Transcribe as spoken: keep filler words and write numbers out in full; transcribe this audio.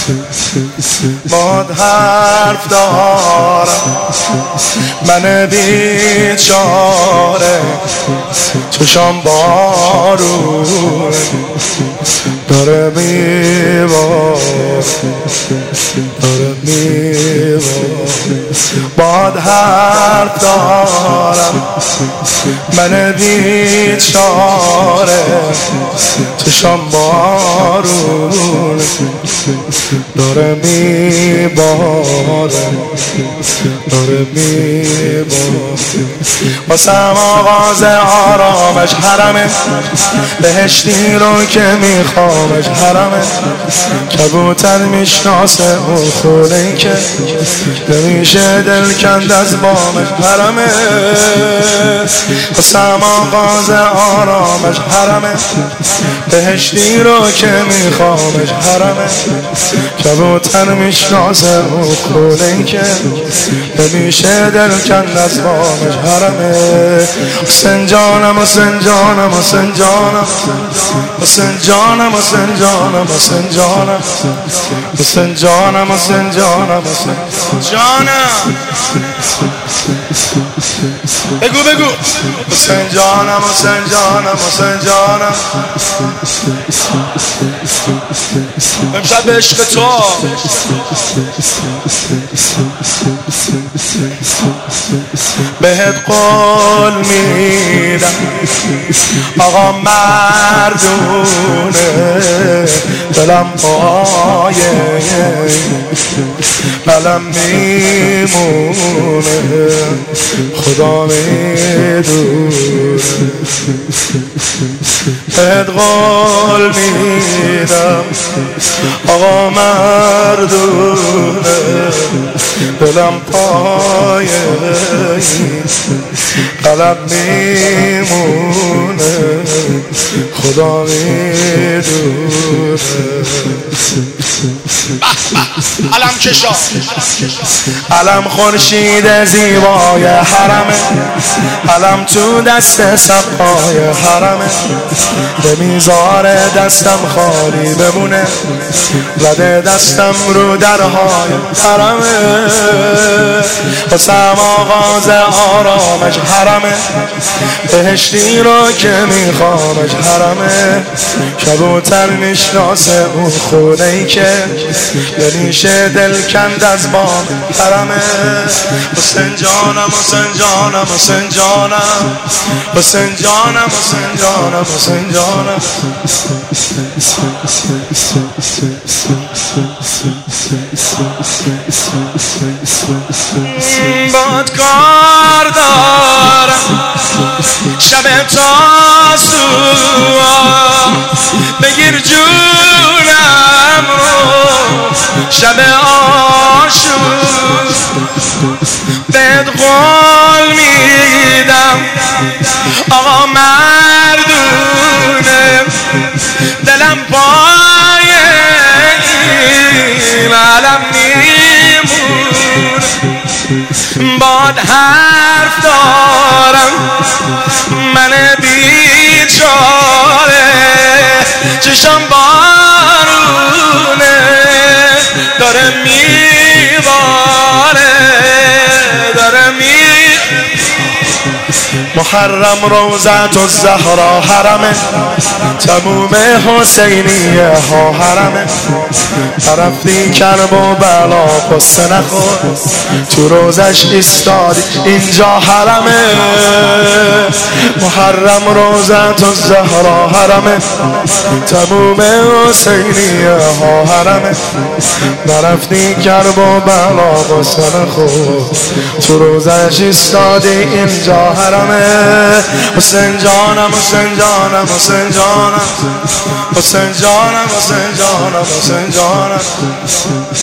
باد حرف دارم من بیچاره، چشام بارون داره میباره، داره میباره. باد حرف دارم من بیچاره، چشام بارون داره میباره، داره میباره. واسم آغاز آرامش حرمه، بهشتی رو که میخوامش حرمه. کبوتر میشناسه اون خونه که نمیشه دل کند از بامش حرمه. واسم آغاز آرامش حرمه، بهشتی رو که میخوامش حرمه. کبوتر میشناسه اون خونه که نمیشه دل کند از بامش حرمه. حسین جانم حسین جانم حسین جانم حسین جانم حسین جانم حسین جانم حسین جانم حسین جانم حسین جانم بگو بگو حسین جانم حسین جانم حسین جانم. امشب به عشق تو بهت قول میدم آقا مردونه، دلم پایه قلم میمونه، خدا میدونه. بهت قول میدم آقا مردونه، دلم پایه قلب میمونه، خدا میدونه. علم کشا علم خورشید زیبای حرمه، علم تو دست صفای حرمه. نمیذاره دستم خالی بمونه، زده دستم رو درهای حرمه. واسم آغاز آرامش حرمه، بهشتی رو که میخوامش حرمه. کبوتر میشناسه اون خونه‌ای که نمیشه دل کند از بام حرمه. حسین جانم حسین جانم حسین جانم حسین جانم حسین جانم حسین جانم. باد کار دارم شب تاسو، بگیر جونم رو شب آشور. بهت قول میدم آقا مردونه، دلم پایه این علم میمونه. باد حرف دارم من بیچاره، چشم بارونه داره میباره، داره می محرم روزت الزهرا حرمه، تموم حسینیه ها حرمه. رفتی کرب و بلا قصه نخور، تو روزش ایستادی اینجا حرمه. محرم روزت الزهرا حرمه، تموم حسینیه ها حرمه. نرفتی کرب و بلا قصه نخور، تو روزش ایستادی اینجا حرمه. حسین جانم حسین جانم حسین جانم حسین جانم حسین جانم حسین جانم.